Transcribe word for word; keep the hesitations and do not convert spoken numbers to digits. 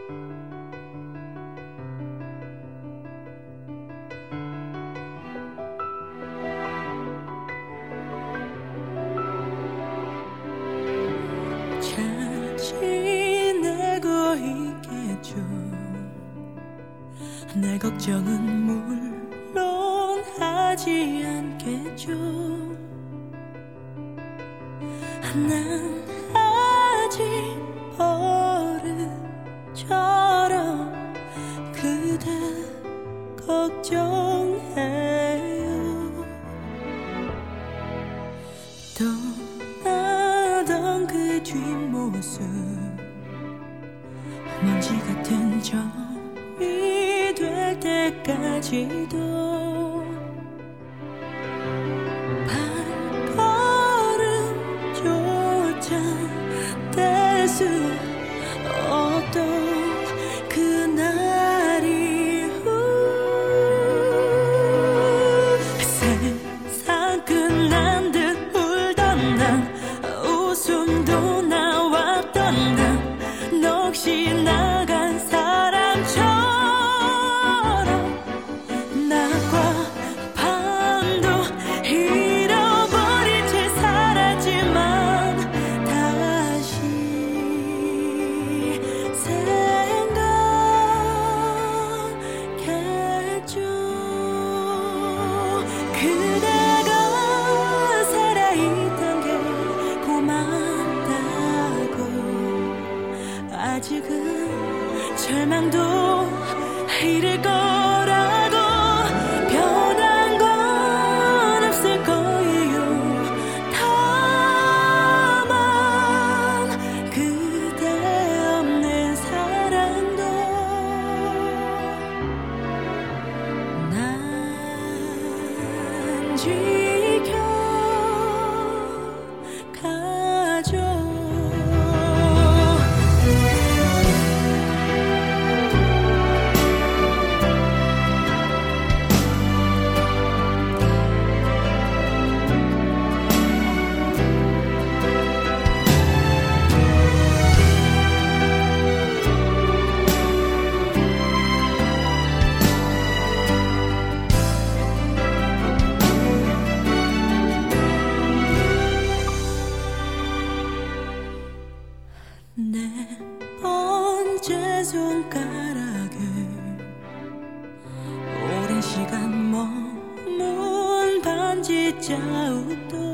잘 지내고 있겠죠. 내 걱정은 물론 하지 않겠죠. 난 아직 버릇처럼 그대 걱정해요. 떠나던 그 뒷모습 먼지 같은 점이 될 때까지도 발걸음조차 뗄 수 없던 그날이 후 세상 끝난 듯 울던 난 웃음도 나왔던 난 넋이 나간 사람처럼 낮과 밤도 잃어버린 채 살았지만 다시 생각했죠. 그대가 살아있던 게 고맙다고. 아직은 절망도 이를 거라고. 변한 건 없을 거예요. 다만 그대 없는 사랑도 난 지켜가죠. 내 번째 손가락에 오랜 시간 머문 반지 자욱도